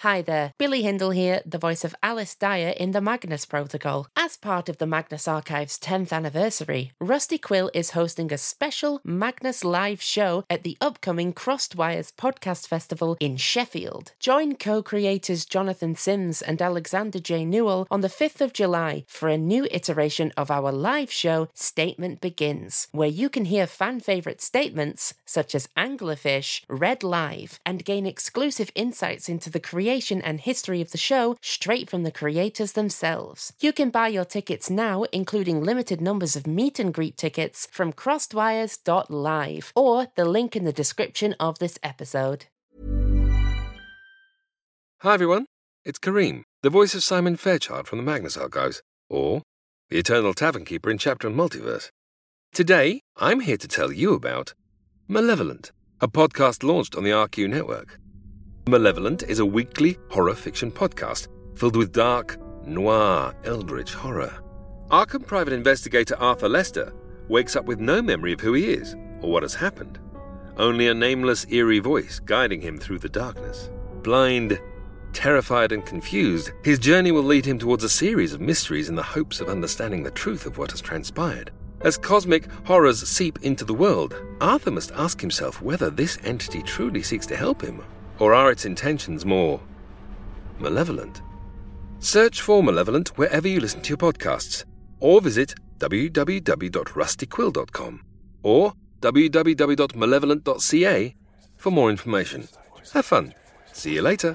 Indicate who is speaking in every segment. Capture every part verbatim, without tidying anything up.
Speaker 1: Hi there, Billy Hindle here, the voice of Alice Dyer in the Magnus Protocol. As part of the Magnus Archive's tenth anniversary, Rusty Quill is hosting a special Magnus live show at the upcoming Crossed Wires Podcast Festival in Sheffield. Join co-creators Jonathan Sims and Alexander J. Newell on the fifth of July for a new iteration of our live show, Statement Begins, where you can hear fan-favourite statements such as Anglerfish read live and gain exclusive insights into the creation and history of the show straight from the creators themselves. You can buy your tickets now, including limited numbers of meet and greet tickets, from crossedwires dot live or the link in the description of this episode.
Speaker 2: Hi everyone, it's Kareem, the voice of Simon Fairchild from the Magnus Archives, or the Eternal Tavern Keeper in Chapter and Multiverse. Today, I'm here to tell you about Malevolent, a podcast launched on the R Q network. Malevolent is a weekly horror fiction podcast filled with dark, noir, eldritch horror. Arkham private investigator Arthur Lester wakes up with no memory of who he is or what has happened, only a nameless, eerie voice guiding him through the darkness. Blind, terrified and confused, his journey will lead him towards a series of mysteries in the hopes of understanding the truth of what has transpired. As cosmic horrors seep into the world, Arthur must ask himself whether this entity truly seeks to help him, or are its intentions more malevolent? Search for Malevolent wherever you listen to your podcasts, or visit w w w dot rusty quill dot com or w w w dot malevolent dot c a for more information. Have fun. See you later.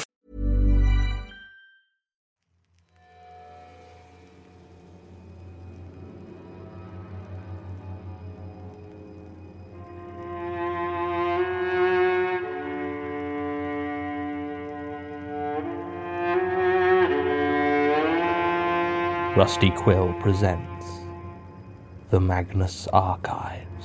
Speaker 3: Rusty Quill presents The Magnus Archives.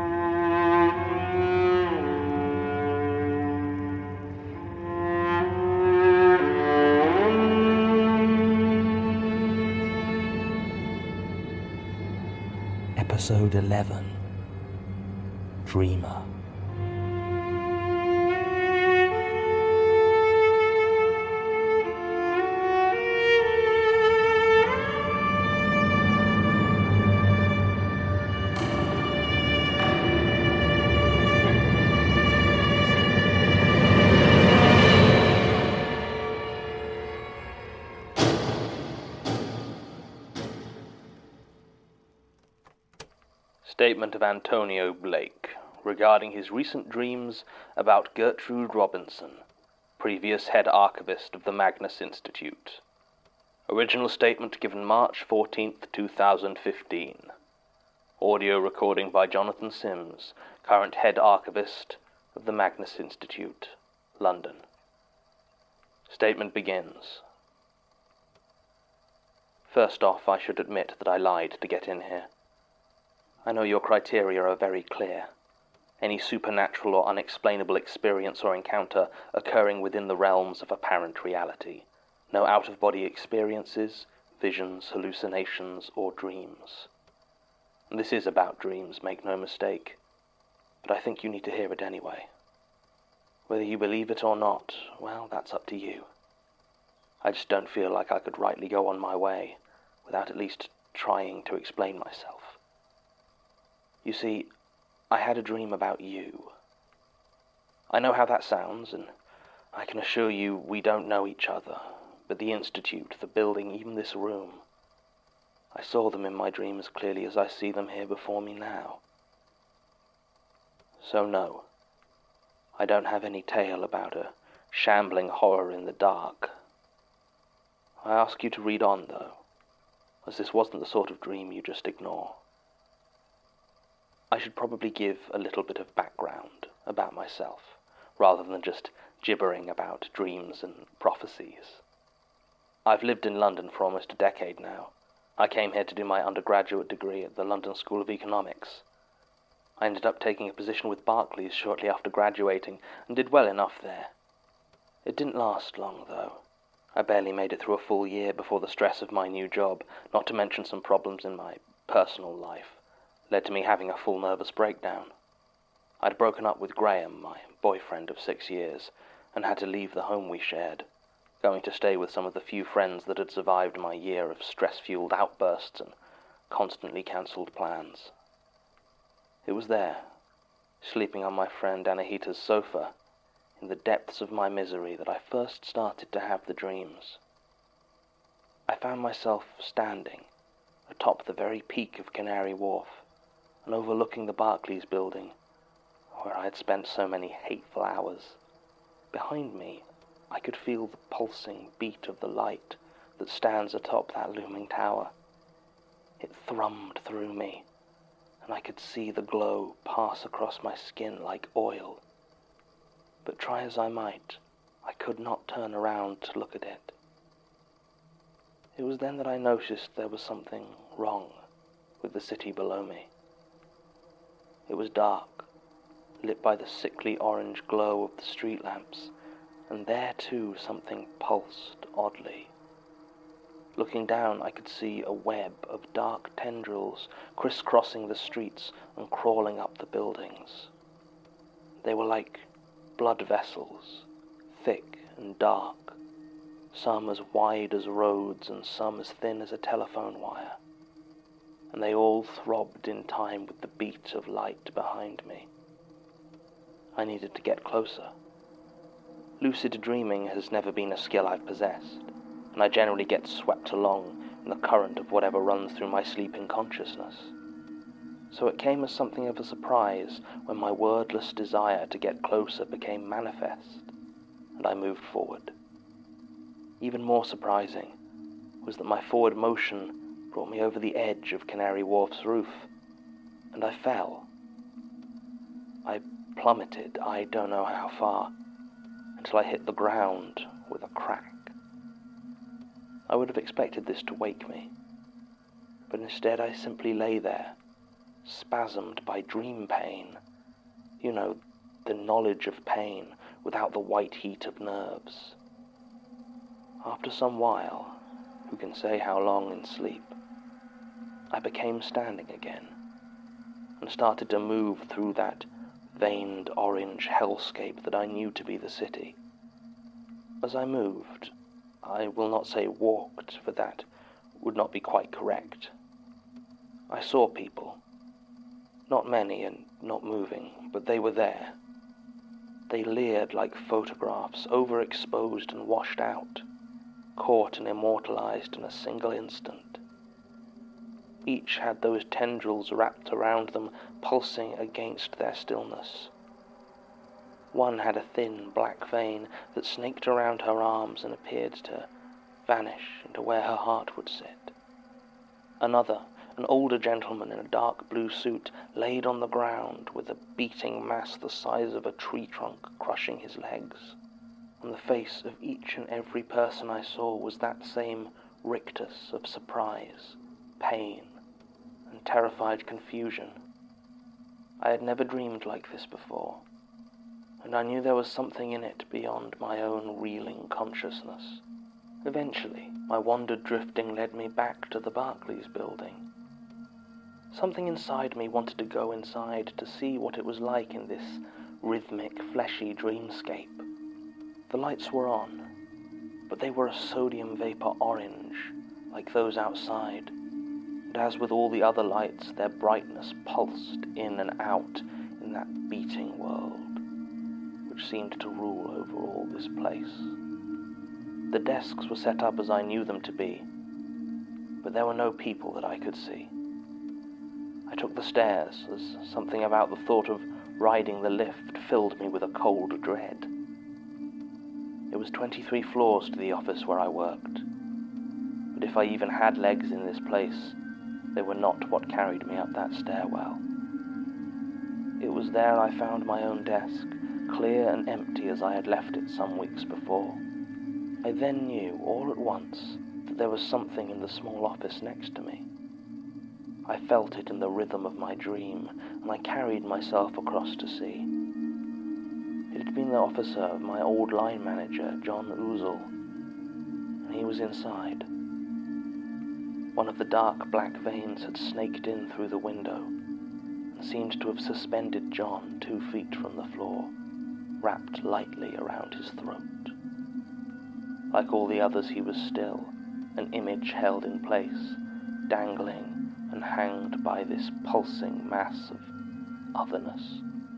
Speaker 3: Episode eleven, Dreamer.
Speaker 4: Statement of Antonio Blake regarding his recent dreams about Gertrude Robinson, previous head archivist of the Magnus Institute. Original statement given March fourteenth, two thousand fifteen. Audio recording by Jonathan Sims, current head archivist of the Magnus Institute, London. Statement begins. First off, I should admit that I lied to get in here. I know your criteria are very clear. Any supernatural or unexplainable experience or encounter occurring within the realms of apparent reality. No out-of-body experiences, visions, hallucinations, or dreams. And this is about dreams, make no mistake. But I think you need to hear it anyway. Whether you believe it or not, well, that's up to you. I just don't feel like I could rightly go on my way without at least trying to explain myself. You see, I had a dream about you. I know how that sounds, and I can assure you we don't know each other, but the Institute, the building, even this room, I saw them in my dream as clearly as I see them here before me now. So no, I don't have any tale about a shambling horror in the dark. I ask you to read on, though, as this wasn't the sort of dream you just ignore. I should probably give a little bit of background about myself, rather than just gibbering about dreams and prophecies. I've lived in London for almost a decade now. I came here to do my undergraduate degree at the London School of Economics. I ended up taking a position with Barclays shortly after graduating, and did well enough there. It didn't last long, though. I barely made it through a full year before the stress of my new job, not to mention some problems in my personal life, led to me having a full nervous breakdown. I'd broken up with Graham, my boyfriend of six years, and had to leave the home we shared, going to stay with some of the few friends that had survived my year of stress-fueled outbursts and constantly cancelled plans. It was there, sleeping on my friend Anahita's sofa, in the depths of my misery, that I first started to have the dreams. I found myself standing atop the very peak of Canary Wharf and overlooking the Barclays building, where I had spent so many hateful hours. Behind me, I could feel the pulsing beat of the light that stands atop that looming tower. It thrummed through me, and I could see the glow pass across my skin like oil. But try as I might, I could not turn around to look at it. It was then that I noticed there was something wrong with the city below me. It was dark, lit by the sickly orange glow of the street lamps, and there too something pulsed oddly. Looking down, I could see a web of dark tendrils crisscrossing the streets and crawling up the buildings. They were like blood vessels, thick and dark, some as wide as roads and some as thin as a telephone wire, and they all throbbed in time with the beat of light behind me. I needed to get closer. Lucid dreaming has never been a skill I've possessed, and I generally get swept along in the current of whatever runs through my sleeping consciousness. So it came as something of a surprise when my wordless desire to get closer became manifest, and I moved forward. Even more surprising was that my forward motion brought me over the edge of Canary Wharf's roof, and I fell. I plummeted, I don't know how far, until I hit the ground with a crack. I would have expected this to wake me, but instead I simply lay there, spasmed by dream pain. You know, the knowledge of pain without the white heat of nerves. After some while, who can say how long in sleep, I became standing again, and started to move through that veined orange hellscape that I knew to be the city. As I moved, I will not say walked, for that would not be quite correct. I saw people, not many and not moving, but they were there. They leered like photographs, overexposed and washed out, caught and immortalized in a single instant. Each had those tendrils wrapped around them, pulsing against their stillness. One had a thin black vein that snaked around her arms and appeared to vanish into where her heart would sit. Another, an older gentleman in a dark blue suit, laid on the ground with a beating mass the size of a tree trunk crushing his legs. On the face of each and every person I saw was that same rictus of surprise, pain, and terrified confusion. I had never dreamed like this before, and I knew there was something in it beyond my own reeling consciousness. Eventually, my wandered drifting led me back to the Barclays building. Something inside me wanted to go inside to see what it was like in this rhythmic, fleshy dreamscape. The lights were on, but they were a sodium vapor orange, like those outside, and as with all the other lights, their brightness pulsed in and out in that beating world, which seemed to rule over all this place. The desks were set up as I knew them to be, but there were no people that I could see. I took the stairs, as something about the thought of riding the lift filled me with a cold dread. It was twenty-three floors to the office where I worked, but if I even had legs in this place, they were not what carried me up that stairwell. It was there I found my own desk, clear and empty as I had left it some weeks before. I then knew, all at once, that there was something in the small office next to me. I felt it in the rhythm of my dream, and I carried myself across to see. It had been the officer of my old line manager, John Ouzel, and he was inside. One of the dark black veins had snaked in through the window and seemed to have suspended John two feet from the floor. wrapped lightly around his throat. Like all the others, he was still, an image held in place, dangling and hanged by this pulsing mass of otherness.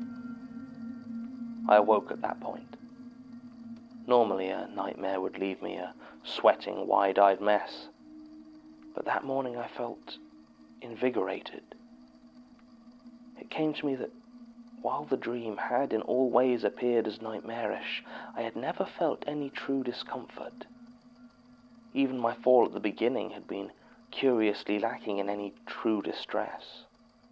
Speaker 4: I awoke at that point. Normally a nightmare would leave me a sweating, wide-eyed mess, but that morning I felt invigorated. It came to me that while the dream had in all ways appeared as nightmarish, I had never felt any true discomfort. Even my fall at the beginning had been curiously lacking in any true distress.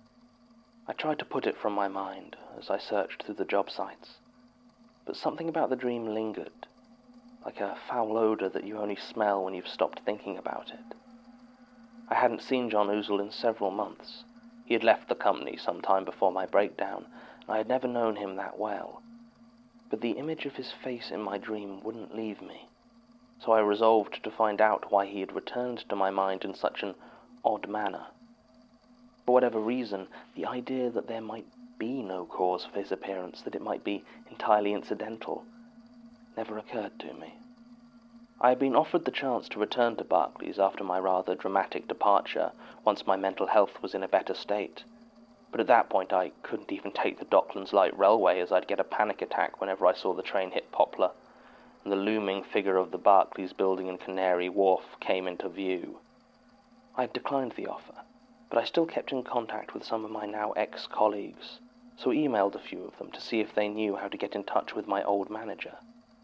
Speaker 4: I tried to put it from my mind as I searched through the job sites, but something about the dream lingered, like a foul odor that you only smell when you've stopped thinking about it. I hadn't seen John Ouzel in several months. He had left the company some time before my breakdown, and I had never known him that well. But the image of his face in my dream wouldn't leave me, so I resolved to find out why he had returned to my mind in such an odd manner. For whatever reason, the idea that there might be no cause for his appearance, that it might be entirely incidental, never occurred to me. I had been offered the chance to return to Barclays after my rather dramatic departure, once my mental health was in a better state. But at that point I couldn't even take the Docklands Light Railway, as I'd get a panic attack whenever I saw the train hit Poplar, and the looming figure of the Barclays building in Canary Wharf came into view. I had declined the offer, but I still kept in contact with some of my now ex-colleagues, so emailed a few of them to see if they knew how to get in touch with my old manager.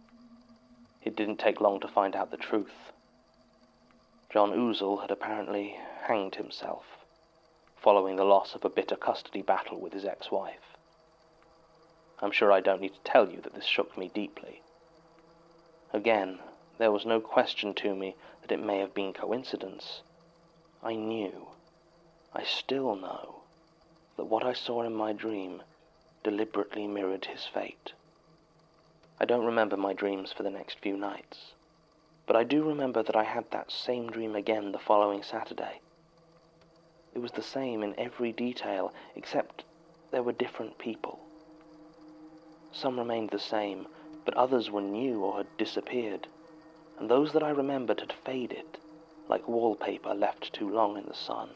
Speaker 4: It didn't take long to find out the truth. John Ouzel had apparently hanged himself, following the loss of a bitter custody battle with his ex-wife. I'm sure I don't need to tell you that this shook me deeply. Again, there was no question to me that it may have been coincidence. I knew, I still know, that what I saw in my dream deliberately mirrored his fate. I don't remember my dreams for the next few nights, but I do remember that I had that same dream again the following Saturday. It was the same in every detail, except there were different people. Some remained the same, but others were new or had disappeared, and those that I remembered had faded, like wallpaper left too long in the sun.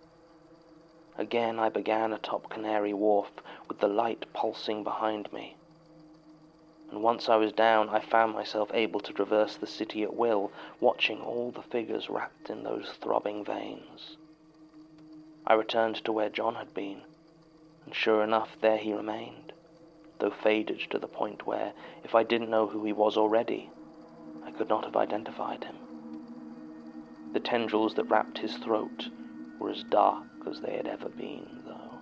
Speaker 4: Again I began atop Canary Wharf, with the light pulsing behind me. And once I was down, I found myself able to traverse the city at will, watching all the figures wrapped in those throbbing veins. I returned to where John had been, and sure enough, there he remained, though faded to the point where, if I didn't know who he was already, I could not have identified him. The tendrils that wrapped his throat were as dark as they had ever been, though.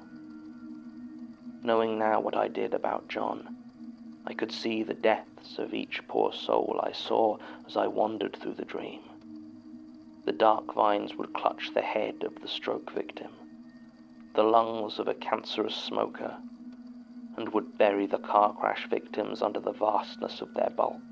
Speaker 4: Knowing now what I did about John, I could see the depths of each poor soul I saw as I wandered through the dream. The dark vines would clutch the head of the stroke victim, the lungs of a cancerous smoker, and would bury the car crash victims under the vastness of their bulk.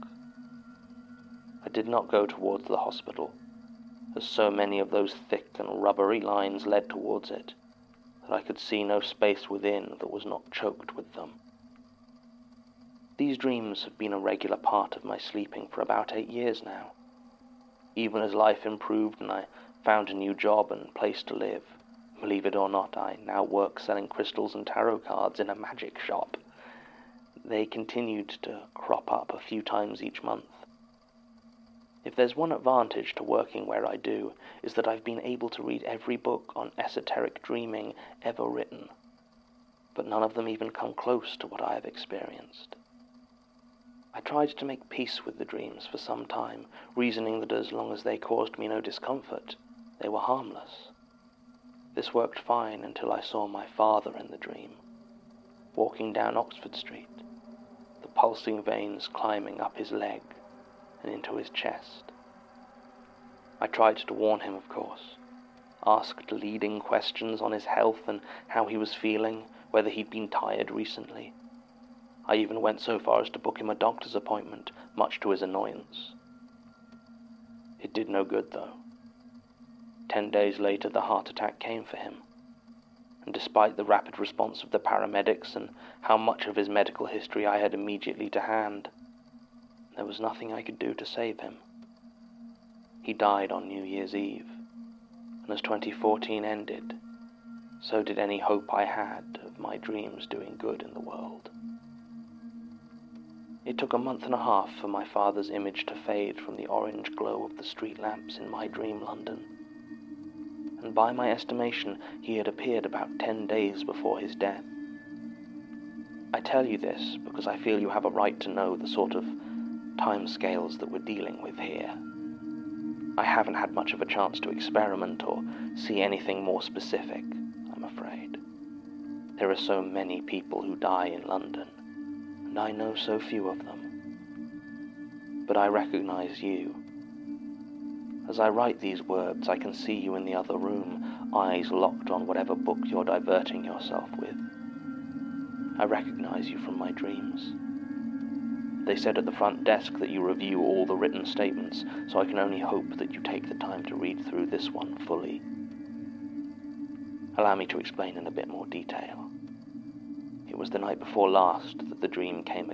Speaker 4: I did not go towards the hospital, as so many of those thick and rubbery lines led towards it, that I could see no space within that was not choked with them. These dreams have been a regular part of my sleeping for about eight years now. Even as life improved and I found a new job and place to live, believe it or not, I now work selling crystals and tarot cards in a magic shop. They continued to crop up a few times each month. If there's one advantage to working where I do, is that I've been able to read every book on esoteric dreaming ever written, but none of them even come close to what I have experienced. I tried to make peace with the dreams for some time, reasoning that as long as they caused me no discomfort, they were harmless. This worked fine until I saw my father in the dream, walking down Oxford Street, the pulsing veins climbing up his leg and into his chest. I tried to warn him, of course, asked leading questions on his health and how he was feeling, whether he'd been tired recently. I even went so far as to book him a doctor's appointment, much to his annoyance. It did no good, though. Ten days later, the heart attack came for him, and despite the rapid response of the paramedics and how much of his medical history I had immediately to hand, there was nothing I could do to save him. He died on New Year's Eve, and as twenty fourteen ended, so did any hope I had of my dreams doing good in the world. It took a month and a half for my father's image to fade from the orange glow of the street lamps in my dream London, and by my estimation he had appeared about ten days before his death. I tell you this because I feel you have a right to know the sort of timescales that we're dealing with here. I haven't had much of a chance to experiment or see anything more specific, I'm afraid. There are so many people who die in London, and I know so few of them. But I recognize you. As I write these words, I can see you in the other room, eyes locked on whatever book you're diverting yourself with. I recognize you from my dreams. They said at the front desk that you review all the written statements, so I can only hope that you take the time to read through this one fully. Allow me to explain in a bit more detail. It was the night before last that the dream came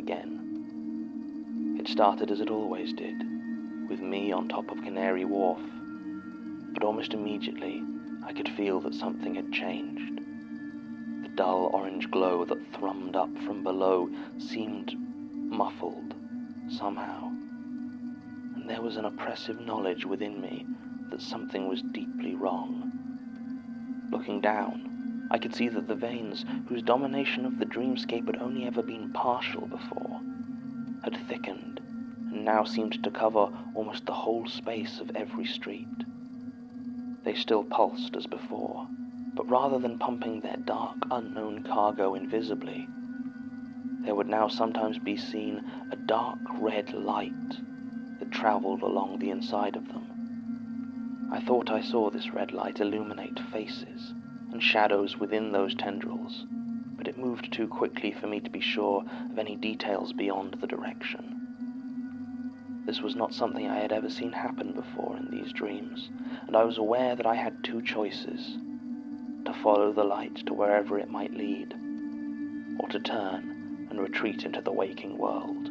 Speaker 4: again. It started as it always did, with me on top of Canary Wharf, but almost immediately I could feel that something had changed. The dull orange glow that thrummed up from below seemed muffled, somehow, and there was an oppressive knowledge within me that something was deeply wrong. Looking down, I could see that the veins, whose domination of the dreamscape had only ever been partial before, had thickened and now seemed to cover almost the whole space of every street. They still pulsed as before, but rather than pumping their dark, unknown cargo invisibly, there would now sometimes be seen a dark red light that travelled along the inside of them. I thought I saw this red light illuminate faces and shadows within those tendrils, but it moved too quickly for me to be sure of any details beyond the direction. This was not something I had ever seen happen before in these dreams, and I was aware that I had two choices: to follow the light to wherever it might lead, or to turn and retreat into the waking world.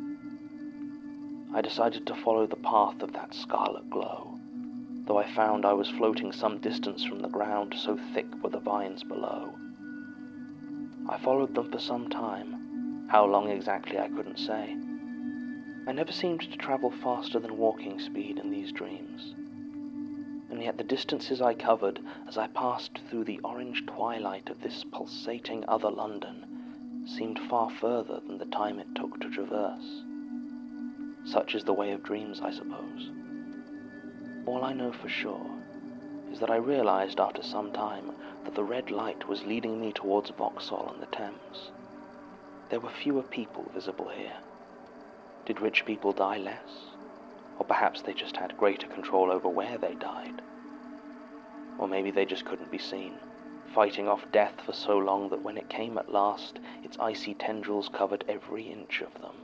Speaker 4: I decided to follow the path of that scarlet glow, though I found I was floating some distance from the ground, so thick were the vines below. I followed them for some time, how long exactly I couldn't say. I never seemed to travel faster than walking speed in these dreams, and yet the distances I covered as I passed through the orange twilight of this pulsating other London seemed far further than the time it took to traverse. Such is the way of dreams, I suppose. All I know for sure is that I realized after some time that the red light was leading me towards Vauxhall on the Thames. There were fewer people visible here. Did rich people die less? Or perhaps they just had greater control over where they died? Or maybe they just couldn't be seen, fighting off death for so long that when it came at last, its icy tendrils covered every inch of them.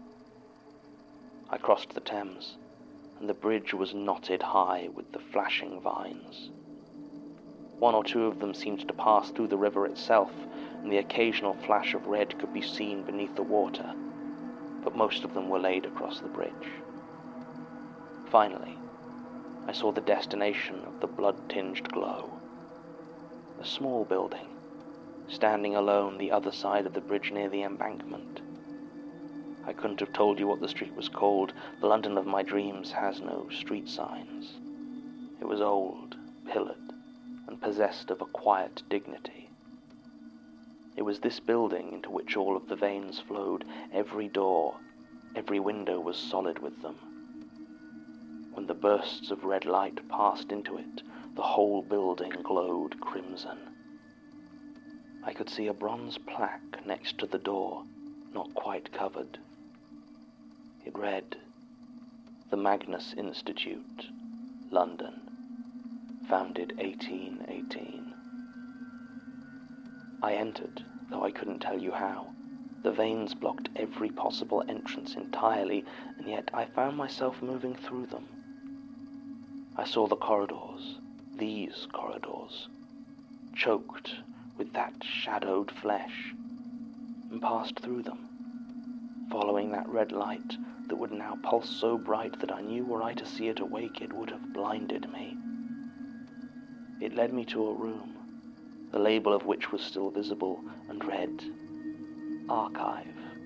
Speaker 4: I crossed the Thames, and the bridge was knotted high with the flashing vines. One or two of them seemed to pass through the river itself, and the occasional flash of red could be seen beneath the water, but most of them were laid across the bridge. Finally, I saw the destination of the blood-tinged glow. A small building, standing alone the other side of the bridge near the embankment. I couldn't have told you what the street was called. The London of my dreams has no street signs. It was old, pillared, and possessed of a quiet dignity. It was this building into which all of the veins flowed. Every door, every window was solid with them. When the bursts of red light passed into it, the whole building glowed crimson. I could see a bronze plaque next to the door, not quite covered. It read, "The Magnus Institute, London, founded eighteen eighteen. I entered, though I couldn't tell you how. The veins blocked every possible entrance entirely, and yet I found myself moving through them. I saw the corridors, these corridors, choked with that shadowed flesh, and passed through them, following that red light that would now pulse so bright that I knew were I to see it awake it would have blinded me. It led me to a room, the label of which was still visible, and read, Archive.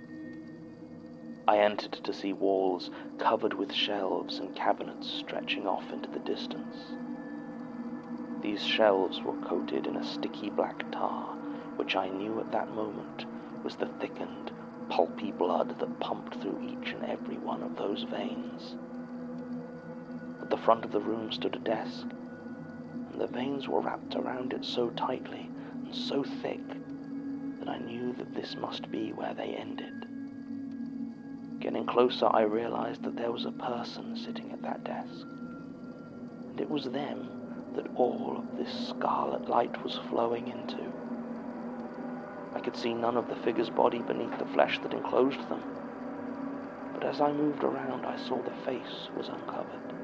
Speaker 4: I entered to see walls covered with shelves and cabinets stretching off into the distance. These shelves were coated in a sticky black tar, which I knew at that moment was the thickened, pulpy blood that pumped through each and every one of those veins. At the front of the room stood a desk, and the veins were wrapped around it so tightly and so thick that I knew that this must be where they ended. Getting closer, I realized that there was a person sitting at that desk, and it was them that all of this scarlet light was flowing into. I could see none of the figure's body beneath the flesh that enclosed them, but as I moved around, I saw the face was uncovered.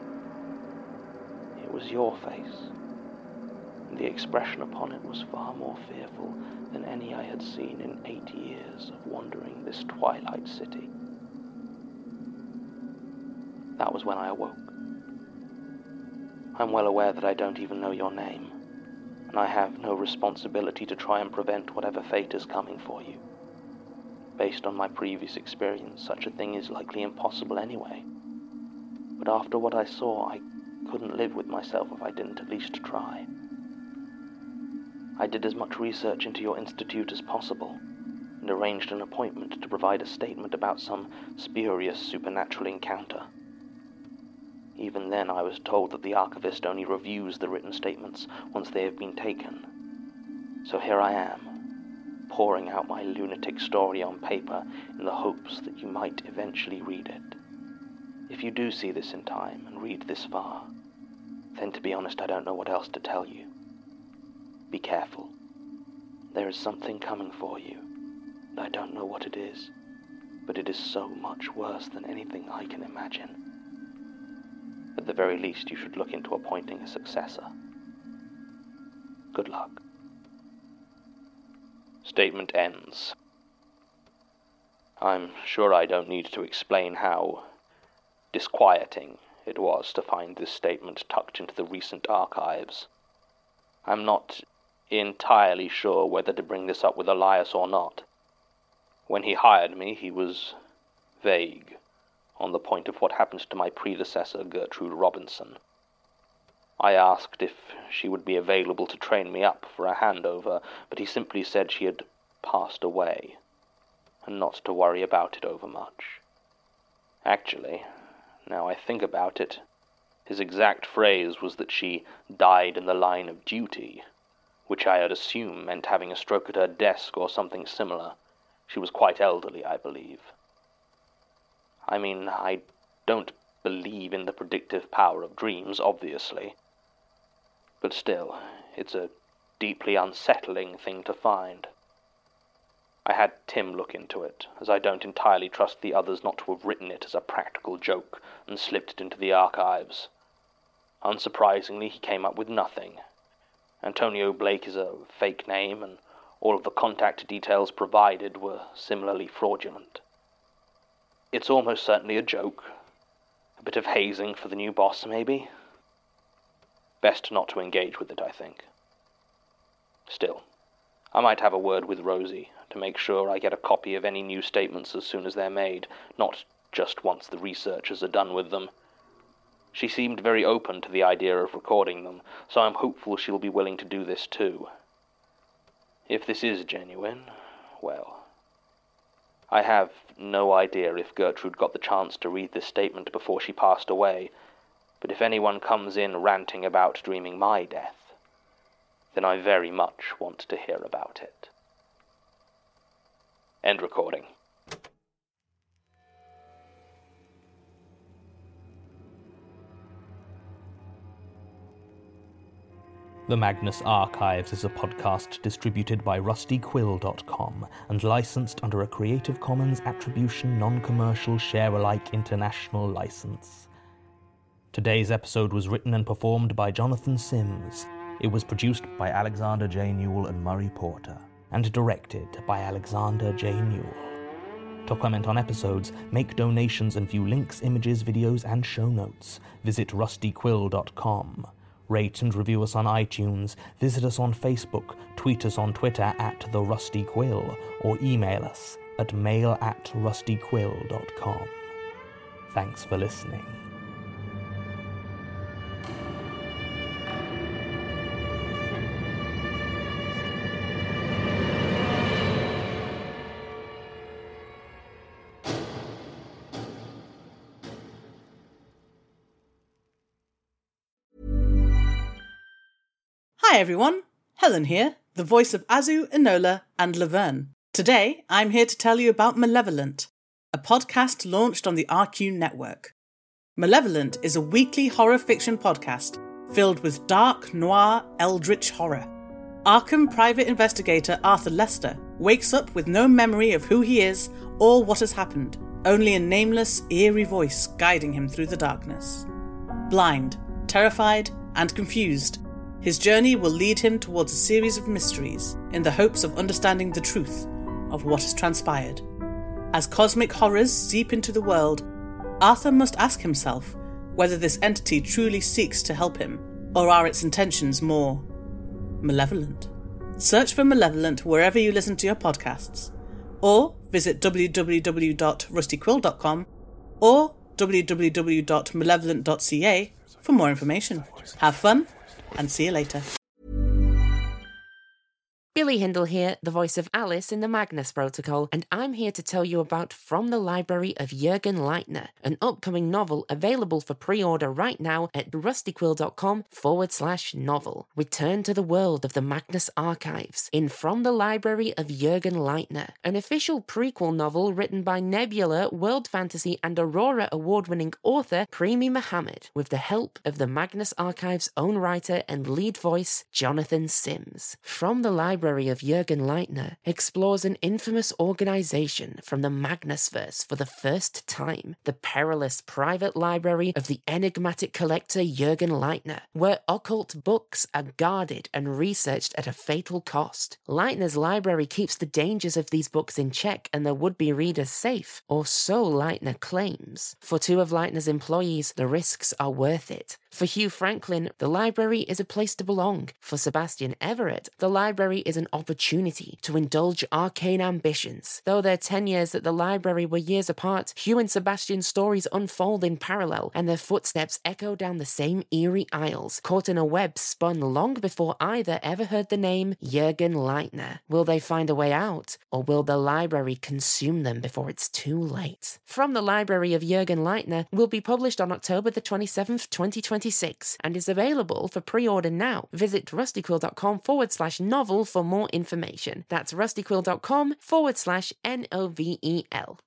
Speaker 4: It was your face, and the expression upon it was far more fearful than any I had seen in eight years of wandering this twilight city. That was when I awoke. I'm well aware that I don't even know your name, and I have no responsibility to try and prevent whatever fate is coming for you. Based on my previous experience, such a thing is likely impossible anyway. But after what I saw, I couldn't live with myself if I didn't at least try. I did as much research into your institute as possible, and arranged an appointment to provide a statement about some spurious supernatural encounter. Even then, I was told that the archivist only reviews the written statements once they have been taken. So here I am, pouring out my lunatic story on paper in the hopes that you might eventually read it. If you do see this in time and read this far, then to be honest, I don't know what else to tell you. Be careful. There is something coming for you, and I don't know what it is, but it is so much worse than anything I can imagine. At the very least, you should look into appointing a successor. Good luck. Statement ends. I'm sure I don't need to explain how disquieting it was to find this statement tucked into the recent archives. I'm not entirely sure whether to bring this up with Elias or not. When he hired me, he was vague on the point of what happened to my predecessor, Gertrude Robinson. I asked if she would be available to train me up for a handover, but he simply said she had passed away, and not to worry about it overmuch. Actually, now I think about it, his exact phrase was that she died in the line of duty, which I had assumed meant having a stroke at her desk or something similar. She was quite elderly, I believe. I mean, I don't believe in the predictive power of dreams, obviously. But still, it's a deeply unsettling thing to find. I had Tim look into it, as I don't entirely trust the others not to have written it as a practical joke and slipped it into the archives. Unsurprisingly, he came up with nothing. Antonio Blake is a fake name, and all of the contact details provided were similarly fraudulent. It's almost certainly a joke. A bit of hazing for the new boss, maybe? Best not to engage with it, I think. Still, I might have a word with Rosie to make sure I get a copy of any new statements as soon as they're made, not just once the researchers are done with them. She seemed very open to the idea of recording them, so I'm hopeful she'll be willing to do this too. If this is genuine, well, I have no idea if Gertrude got the chance to read this statement before she passed away, but if anyone comes in ranting about dreaming my death, then I very much want to hear about it. End recording.
Speaker 3: The Magnus Archives is a podcast distributed by rusty quill dot com and licensed under a Creative Commons Attribution Non-Commercial Share-alike International License. Today's episode was written and performed by Jonathan Sims, It was produced by Alexander J. Newell and Murray Porter, and directed by Alexander J. Newell. To comment on episodes, make donations and view links, images, videos, and show notes, visit rusty quill dot com. Rate and review us on iTunes, visit us on Facebook, tweet us on Twitter at The Rusty Quill, or email us at mail at rusty quill dot com. Thanks for listening.
Speaker 5: Hi everyone, Helen here, the voice of Azu, Enola and Laverne. Today, I'm here to tell you about Malevolent, a podcast launched on the R Q network. Malevolent is a weekly horror fiction podcast filled with dark, noir, eldritch horror. Arkham private investigator Arthur Lester wakes up with no memory of who he is or what has happened, only a nameless, eerie voice guiding him through the darkness. Blind, terrified, and confused, his journey will lead him towards a series of mysteries in the hopes of understanding the truth of what has transpired. As cosmic horrors seep into the world, Arthur must ask himself whether this entity truly seeks to help him, or are its intentions more malevolent. Search for Malevolent wherever you listen to your podcasts, or visit w w w dot rusty quill dot com or w w w dot malevolent dot c a for more information. Have fun, and see you later.
Speaker 1: Billy Hindle here, the voice of Alice in the Magnus Protocol, and I'm here to tell you about From the Library of Jürgen Leitner, an upcoming novel available for pre-order right now at rustyquill.com forward slash novel. Return to the world of the Magnus Archives in From the Library of Jürgen Leitner, an official prequel novel written by Nebula, World Fantasy and Aurora award-winning author Premi Mohammed, with the help of the Magnus Archives' own writer and lead voice, Jonathan Sims. From the Library of Jürgen Leitner explores an infamous organization from the Magnusverse for the first time, the perilous private library of the enigmatic collector Jürgen Leitner, where occult books are guarded and researched at a fatal cost. Leitner's library keeps the dangers of these books in check and their would-be readers safe, or so Leitner claims. For two of Leitner's employees, the risks are worth it. For Hugh Franklin, the library is a place to belong. For Sebastian Everett, the library is an opportunity to indulge arcane ambitions. Though their tenures at the library were years apart, Hugh and Sebastian's stories unfold in parallel, and their footsteps echo down the same eerie aisles, caught in a web spun long before either ever heard the name Jürgen Leitner. Will they find a way out, or will the library consume them before it's too late? From the Library of Jürgen Leitner will be published on October the twenty-seventh, twenty twenty-six, and is available for pre-order now. Visit rustyquill.com forward slash novel for more information. That's rustyquill.com forward slash N O V E L.